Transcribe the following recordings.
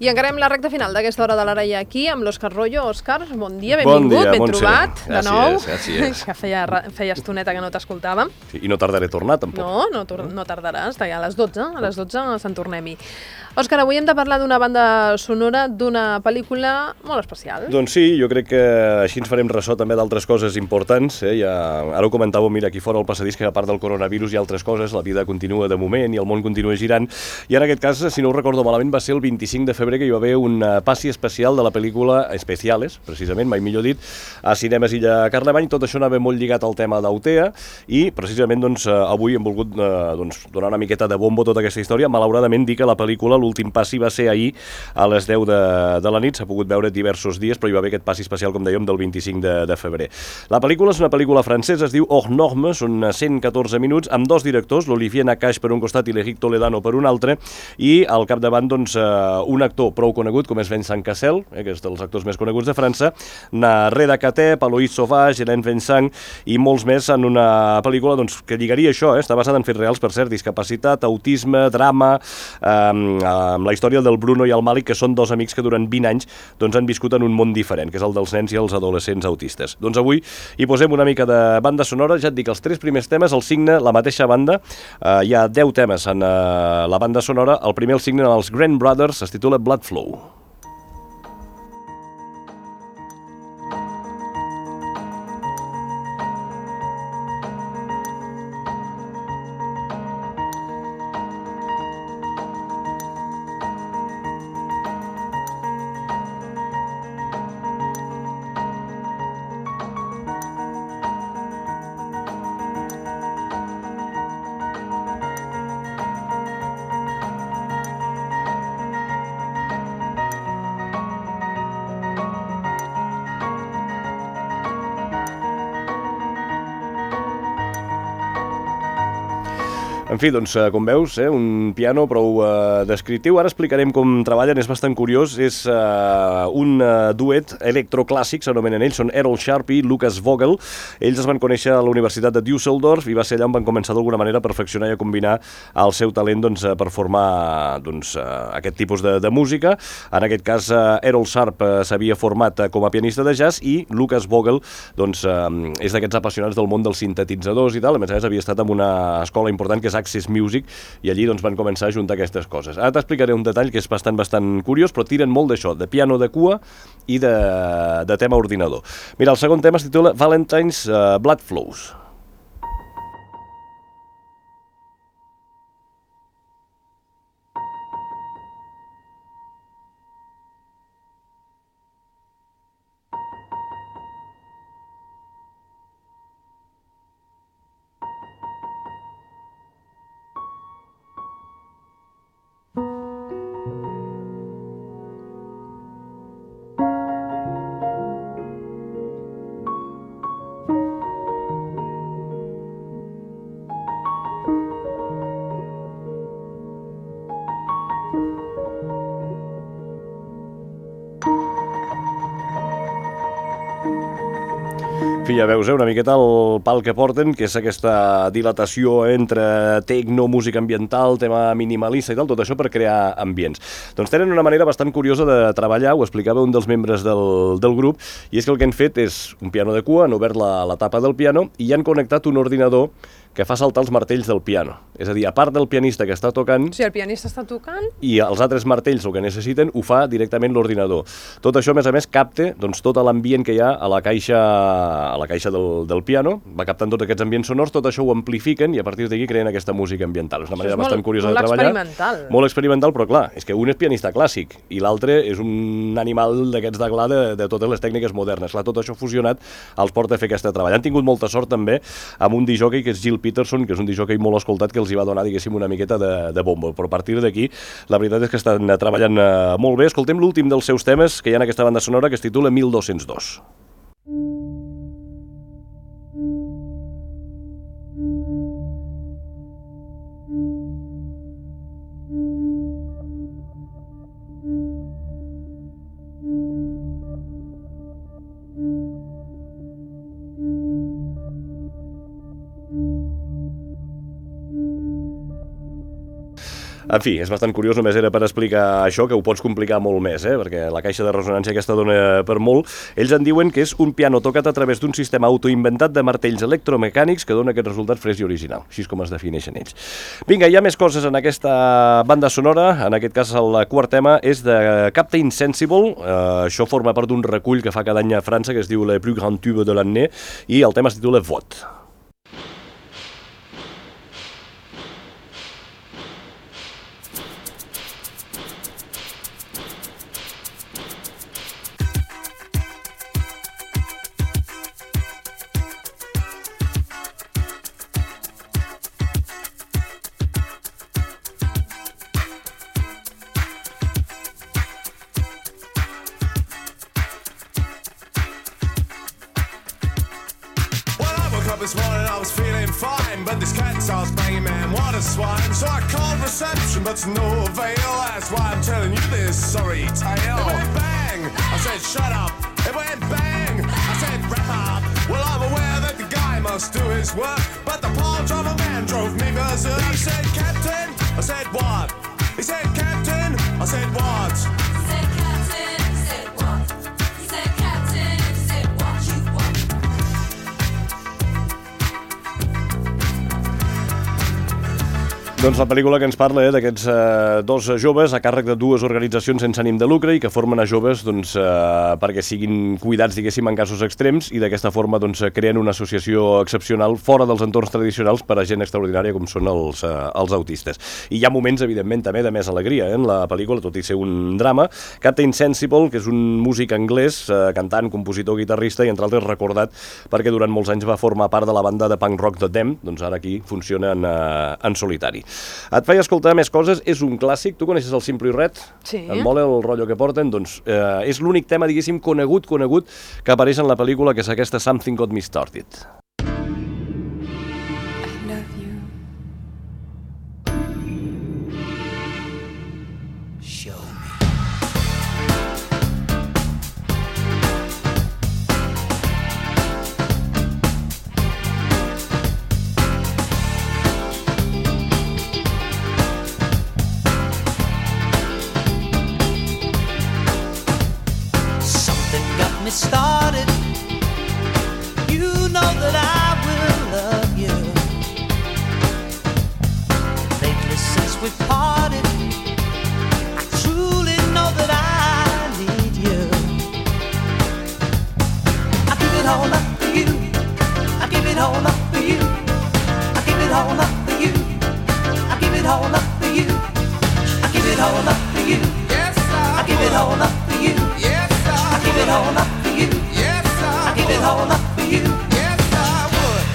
I encarem la recta final d'aquesta hora de l'Ara i aquí amb l'Òscar Royo. Òscar, bon dia, benvingut, ben trobat de nou. Gràcies. Que feia estoneta que no t'escoltàvem. I no tardaré a tornar, tampoc. No tardaràs, a les 12 se'n tornem-hi. Òscar, avui hem de parlar d'una banda sonora d'una pel·lícula molt especial. Doncs sí, jo crec que així ens farem ressò també d'altres coses importants. Ara ho comentàveu, mira, aquí fora al passadís, que a part del coronavirus hi ha altres coses, la vida continua de moment i el món continua girant. I en aquest cas, si no ho recordo malament, va ser el 25 de febrer que hi va haver un passi especial de la pel·lícula Especiales, precisament, mai millor dit, a Cinemes Illa Carlemany. Tot això anava molt lligat al tema d'Autea i precisament avui hem volgut donar una miqueta de bombo a tota aquesta història. Malauradament dir que la pel·lícula, l'últim passi va ser ahir a les 10 de la nit, s'ha pogut veure diversos dies, però hi va haver aquest passi especial, com dèiem, del 25 de febrer. La pel·lícula és una pel·lícula francesa, es diu Hors Normes, són 114 minuts, amb dos directors, l'Olivier Nakache per un costat i l'Éric Toledano per un altre, i al capdavant un actor prou conegut, com és Vincent Cassel, que és dels actors més coneguts de França, Reda Kateb, Aloïs Sauvage, Hélène Vincent i molts més, en una pel·lícula que lligaria això, està basada en fets reals, per cert, discapacitat, autisme, drama, amb la història del Bruno i el Malik, que són dos amics que durant 20 anys han viscut en un món diferent, que és el dels nens i els adolescents autistes. Doncs avui hi posem una mica de banda sonora. Ja et dic, els 3 primers temes els signa la mateixa banda. Hi ha 10 temes en la banda sonora. El primer el signen els Grant Brothers, es titula Blood Flow. En fi, com veus, un piano prou descriptiu. Ara explicarem com treballen, és bastant curiós. És un duet electroclàssic, s'anomenen ells, són Errol Sharp i Lucas Vogel. Ells es van conèixer a la Universitat de Düsseldorf i va ser allà on van començar d'alguna manera a perfeccionar i a combinar el seu talent per formar aquest tipus de música. En aquest cas, Errol Sharp s'havia format com a pianista de jazz i Lucas Vogel és d'aquests apassionats del món dels sintetitzadors i tal. A més havia estat en una escola important que és Access Music, i allí van començar a juntar aquestes coses. Ara t'explicaré un detall que és bastant curiós, però tiren molt d'això, de piano de cua i de tema ordinador. Mira, el segon tema es titula Valentine's Blood Flows. En fi, ja veus, una miqueta el pal que porten, que és aquesta dilatació entre tecno, música ambiental, tema minimalista i tal, tot això per crear ambients. Doncs tenen una manera bastant curiosa de treballar, ho explicava un dels membres del grup, i és que el que han fet és un piano de cua, han obert la tapa del piano i han connectat un ordinador que fa saltar els martells del piano. És a dir, a part del pianista que està tocant... O sigui, el pianista està tocant... I els altres martells, el que necessiten, ho fa directament l'ordinador. Tot això, a més, capta tot l'ambient que hi ha a la caixa del piano, va captant tots aquests ambients sonors, tot això ho amplifiquen i a partir d'aquí creen aquesta música ambiental. És una manera bastant curiosa de treballar. Molt experimental. Molt experimental, però clar, és que un és pianista clàssic i l'altre és un animal d'aquests de gla de totes les tècniques modernes. Clar, tot això fusionat els porta a fer aquest treball. Han tingut molta sort també amb un discjòquei que és Gil Peterson, que és un discjòquei molt escoltat que els hi va donar, diguéssim, una miqueta de bombo. Però a partir d'aquí, la veritat és que estan treballant molt bé. Escoltem l'últim dels seus temes que hi ha en aquesta banda sonora, que es titula 1202. En fi, és bastant curiós, només era per explicar això, que ho pots complicar molt més, perquè la caixa de ressonància aquesta dona per molt. Ells en diuen que és un piano tocat a través d'un sistema autoinventat de martells electromecànics que dona aquest resultat fresc i original. Així és com es defineixen ells. Vinga, hi ha més coses en aquesta banda sonora. En aquest cas, el quart tema és de Captain Sensible. Això forma part d'un recull que fa cada any a França, que es diu Le Plus Grand Tube de l'année, i el tema es titula Vote. This morning I was feeling fine, but this cat starts banging, man, what a swine. So I called reception, but to no avail. That's why I'm telling you this sorry tale. It went bang, I said shut up. It went bang, I said wrap up. Well, I'm aware that the guy must do his work, but the part of a man drove me berserk. He said, Captain, I said what? He said, Captain, I said what? He said, Captain, he said what? He said, Captain, he said what you want. Doncs la pel·lícula que ens parla d'aquests dos joves a càrrec de dues organitzacions sense ànim de lucre i que formen a joves perquè siguin cuidats, diguéssim, en casos extrems, i d'aquesta forma creen una associació excepcional fora dels entorns tradicionals per a gent extraordinària com són els autistes. I hi ha moments, evidentment, també de més alegria en la pel·lícula, tot i ser un drama. Captain Sensible, que és un músic anglès, cantant, compositor, guitarrista i, entre altres, recordat perquè durant molts anys va formar part de la banda de punk rock The Them, doncs ara aquí funciona en solitari. Et feia escoltar més coses, és un clàssic. Tu coneixes el Simply Red? Sí. Et mola el rotllo que porten? Doncs és l'únic tema, diguéssim, conegut, que apareix en la pel·lícula, que és aquesta Something Got Me Started. Started, you know that I will love you. Lately since we parted, I truly know that I need you. I give it all up for you. I give it all up for you. I give it all up for you. I give it all up for you. I give it all up for you. Yes, I give it all up for you. Yes, I give it all up. Yes, I give it all up for you. Yes, I would.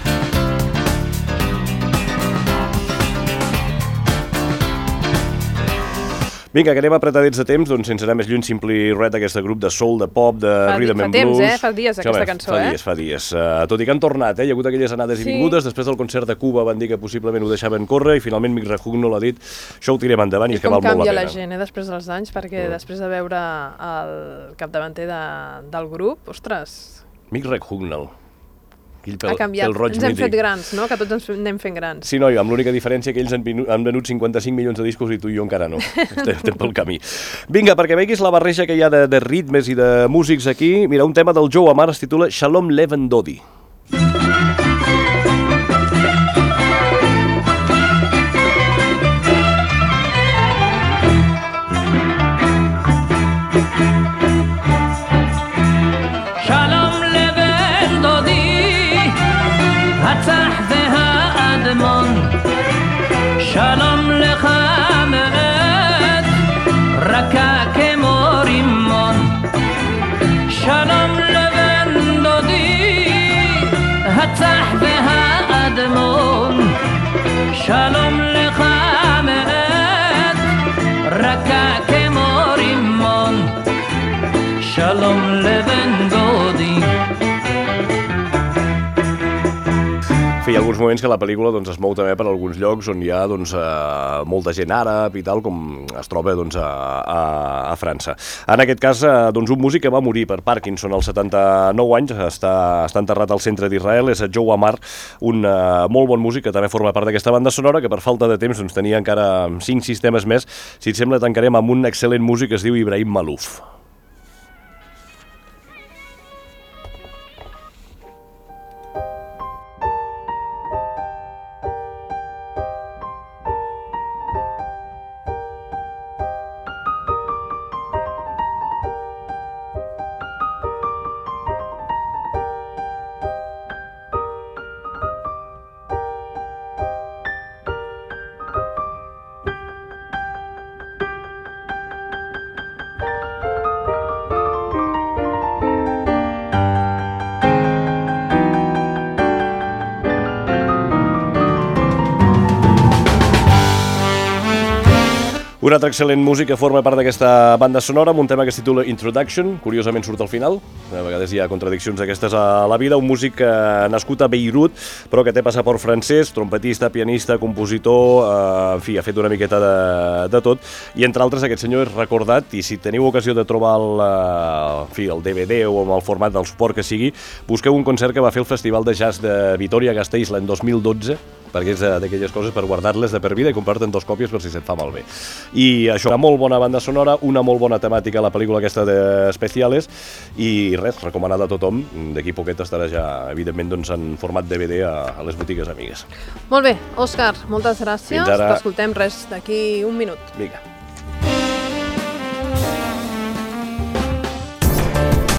Vinga, que anem apretadets de temps, doncs sense anar més lluny, Simply Red, aquest grup de soul, de pop, de rhythm and blues. Fa temps, fa dies aquesta cançó, Fa dies. Tot i que han tornat, hi ha hagut aquelles anades i vingudes, després del concert de Cuba van dir que possiblement ho deixaven córrer i finalment Mick Rehugno l'ha dit, això ho tirem endavant i és que val molt la pena. Com canvia la gent, després dels anys, perquè després de veure el capdavanter del grup, ostres... Mick Rehugno. Ha canviat, ens hem fet grans, no? Que tots ens anem fent grans. Sí, noi, amb l'única diferència que ells han venut 55 milions de discos i tu i jo encara no. Estem pel camí. Vinga, perquè veguis la barreja que hi ha de ritmes i de músics aquí, mira, un tema del Joe Amar es titula Shalom Leven Dodi. שלום לך מעט רכה כמו רימון שלום לבן דודי uns moments que la pel·lícula doncs, es mou també per alguns llocs on hi ha doncs, molta gent àrab i tal, com es troba doncs, a França. En aquest cas, doncs, un músic que va morir per Parkinson als 79 anys, està enterrat al centre d'Israel, és Joe Amar, un molt bon músic que també forma part d'aquesta banda sonora, que per falta de temps doncs, tenia encara 5-6 temes més. Si et sembla, tancarem amb un excel·lent músic que es diu Ibrahim Malouf. Un altre excel·lent músic que forma part d'aquesta banda sonora amb un tema que es titula Introduction, curiosament surt al final, a vegades hi ha contradiccions d'aquestes a la vida, un músic nascut a Beirut, però que té passaport francès, trompetista, pianista, compositor, en fi, ha fet una miqueta de tot, i entre altres aquest senyor és recordat, i si teniu ocasió de trobar el DVD o amb el format del suport que sigui, busqueu un concert que va fer el Festival de Jazz de Vitoria-Gasteiz l'any 2012, perquè és d'aquelles coses per guardar-les de per vida i comprar-te'n 2 còpies per si se't fa malbé. I això, una molt bona banda sonora, una molt bona temàtica a la pel·lícula aquesta d'Especiales, i res, recomanada a tothom. D'aquí poquet estarà ja, evidentment, doncs, en format DVD a les botigues amigues. Molt bé, Òscar, moltes gràcies. Fins ara. T'escoltem res d'aquí un minut. Vinga.